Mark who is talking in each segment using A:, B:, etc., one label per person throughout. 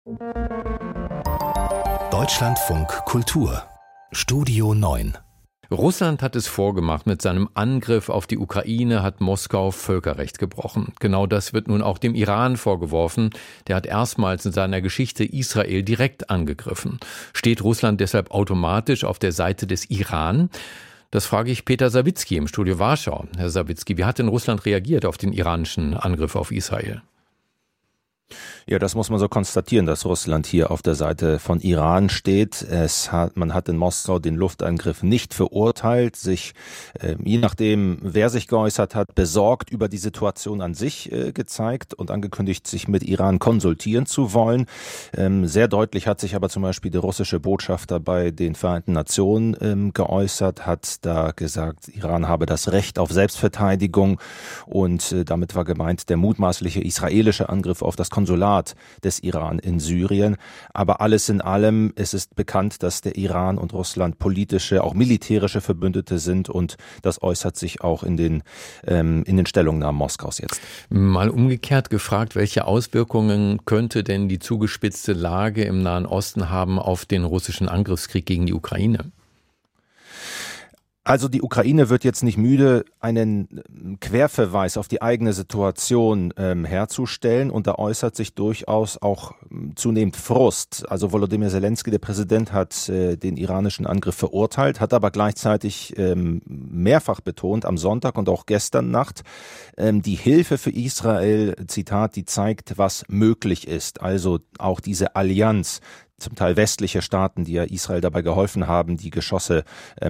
A: Deutschlandfunk Kultur Studio 9.
B: Russland hat es vorgemacht. Mit seinem Angriff auf die Ukraine hat Moskau Völkerrecht gebrochen. Genau das wird nun auch dem Iran vorgeworfen. Der hat erstmals in seiner Geschichte Israel direkt angegriffen. Steht Russland deshalb automatisch auf der Seite des Iran? Das frage ich Peter Sawicki im Studio Warschau. Herr Sawicki, wie hat denn Russland reagiert auf den iranischen Angriff auf Israel?
C: Ja, das muss man so konstatieren, dass Russland hier auf der Seite von Iran steht. Man hat in Moskau den Luftangriff nicht verurteilt, sich, je nachdem, wer sich geäußert hat, besorgt über die Situation an sich gezeigt und angekündigt, sich mit Iran konsultieren zu wollen. Sehr deutlich hat sich aber zum Beispiel der russische Botschafter bei den Vereinten Nationen geäußert, hat da gesagt, Iran habe das Recht auf Selbstverteidigung und damit war gemeint der mutmaßliche israelische Angriff auf das Konsulat des Iran in Syrien. Aber alles in allem, es ist bekannt, dass der Iran und Russland politische, auch militärische Verbündete sind und das äußert sich auch in den Stellungnahmen Moskaus jetzt.
B: Mal umgekehrt gefragt, welche Auswirkungen könnte denn die zugespitzte Lage im Nahen Osten haben auf den russischen Angriffskrieg gegen die Ukraine?
C: Also die Ukraine wird jetzt nicht müde, einen Querverweis auf die eigene Situation herzustellen und da äußert sich durchaus auch zunehmend Frust. Also Volodymyr Zelensky, der Präsident, hat den iranischen Angriff verurteilt, hat aber gleichzeitig mehrfach betont, am Sonntag und auch gestern Nacht, die Hilfe für Israel, Zitat, die zeigt, was möglich ist. Also auch diese Allianz, zum Teil westliche Staaten, die ja Israel dabei geholfen haben, die Geschosse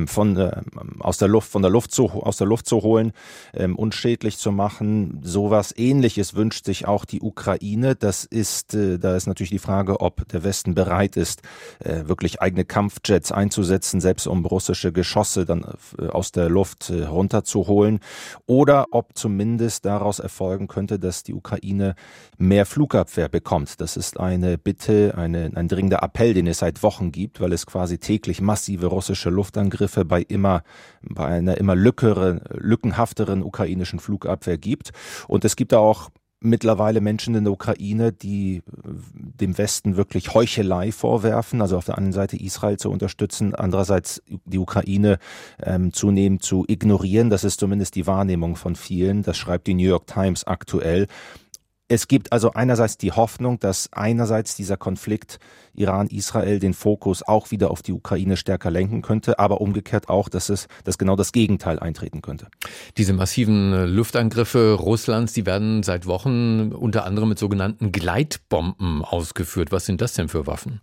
C: aus der Luft zu holen, unschädlich zu machen. Sowas Ähnliches wünscht sich auch die Ukraine. Da ist natürlich die Frage, ob der Westen bereit ist, wirklich eigene Kampfjets einzusetzen, selbst um russische Geschosse dann aus der Luft runterzuholen, oder ob zumindest daraus erfolgen könnte, dass die Ukraine mehr Flugabwehr bekommt. Das ist eine Bitte, ein dringender Appell, den es seit Wochen gibt, weil es quasi täglich massive russische Luftangriffe bei einer immer lückenhafteren ukrainischen Flugabwehr gibt. Und es gibt da auch mittlerweile Menschen in der Ukraine, die dem Westen wirklich Heuchelei vorwerfen, also auf der einen Seite Israel zu unterstützen, andererseits die Ukraine zunehmend zu ignorieren. Das ist zumindest die Wahrnehmung von vielen. Das schreibt die New York Times aktuell. Es gibt also einerseits die Hoffnung, dass einerseits dieser Konflikt Iran-Israel den Fokus auch wieder auf die Ukraine stärker lenken könnte, aber umgekehrt auch, dass genau das Gegenteil eintreten könnte.
B: Diese massiven Luftangriffe Russlands, die werden seit Wochen unter anderem mit sogenannten Gleitbomben ausgeführt. Was sind das denn für Waffen?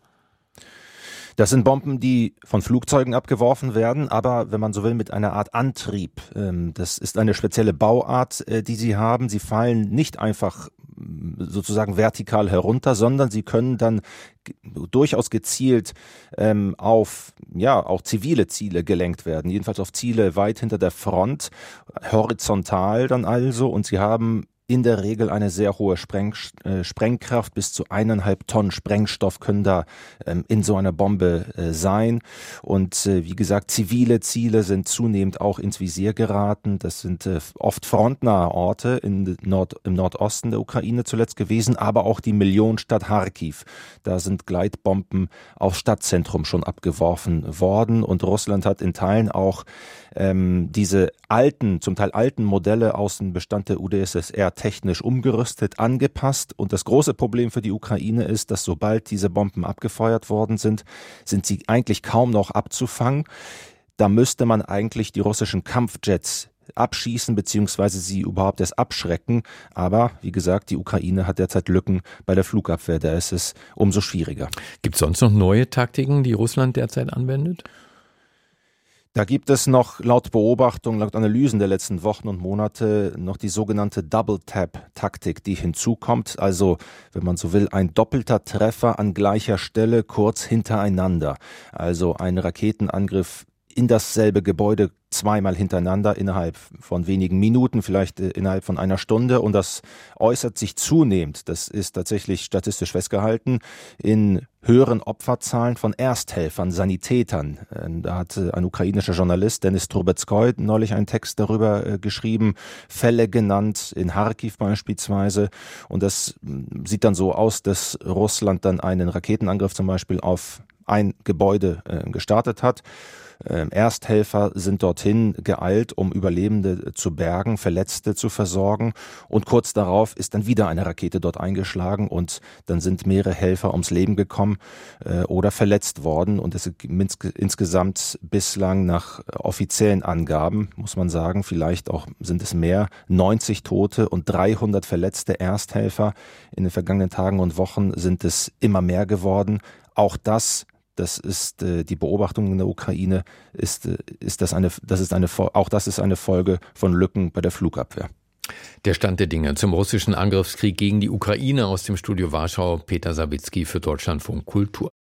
C: Das sind Bomben, die von Flugzeugen abgeworfen werden, aber wenn man so will, mit einer Art Antrieb. Das ist eine spezielle Bauart, die sie haben. Sie fallen nicht einfach sozusagen vertikal herunter, sondern sie können dann durchaus gezielt auf auch zivile Ziele gelenkt werden, jedenfalls auf Ziele weit hinter der Front, horizontal dann also, und sie haben in der Regel eine sehr hohe Sprengkraft, bis zu 1,5 Tonnen Sprengstoff können da in so einer Bombe sein. Und wie gesagt, zivile Ziele sind zunehmend auch ins Visier geraten. Das sind oft frontnahe Orte im Nordosten der Ukraine zuletzt gewesen, aber auch die Millionenstadt Kharkiv. Da sind Gleitbomben aufs Stadtzentrum schon abgeworfen worden. Und Russland hat in Teilen auch diese zum Teil alten Modelle aus dem Bestand der UdSSR technisch umgerüstet, angepasst. Und das große Problem für die Ukraine ist, dass sobald diese Bomben abgefeuert worden sind sie eigentlich kaum noch abzufangen. Da müsste man eigentlich die russischen Kampfjets abschießen bzw. sie überhaupt erst abschrecken. Aber wie gesagt, die Ukraine hat derzeit Lücken bei der Flugabwehr. Da ist es umso schwieriger.
B: Gibt es sonst noch neue Taktiken, die Russland derzeit anwendet?
C: Da gibt es noch laut Beobachtung, laut Analysen der letzten Wochen und Monate noch die sogenannte Double-Tap-Taktik, die hinzukommt. Also, wenn man so will, ein doppelter Treffer an gleicher Stelle kurz hintereinander. Also ein Raketenangriff in dasselbe Gebäude zweimal hintereinander innerhalb von wenigen Minuten, vielleicht innerhalb von einer Stunde. Und das äußert sich zunehmend, das ist tatsächlich statistisch festgehalten, in höheren Opferzahlen von Ersthelfern, Sanitätern. Da hat ein ukrainischer Journalist, Denis Trubetskoy, neulich einen Text darüber geschrieben, Fälle genannt, in Charkiw beispielsweise. Und das sieht dann so aus, dass Russland dann einen Raketenangriff zum Beispiel auf ein Gebäude gestartet hat. Ersthelfer sind dorthin geeilt, um Überlebende zu bergen, Verletzte zu versorgen. Und kurz darauf ist dann wieder eine Rakete dort eingeschlagen und dann sind mehrere Helfer ums Leben gekommen oder verletzt worden. Und es sind insgesamt bislang nach offiziellen Angaben, muss man sagen, vielleicht auch sind es mehr, 90 Tote und 300 verletzte Ersthelfer. In den vergangenen Tagen und Wochen sind es immer mehr geworden. Auch das ist die Beobachtung in der Ukraine, auch das ist eine Folge von Lücken bei der Flugabwehr.
B: Der Stand der Dinge zum russischen Angriffskrieg gegen die Ukraine aus dem Studio Warschau, Peter Sawicki für Deutschlandfunk Kultur.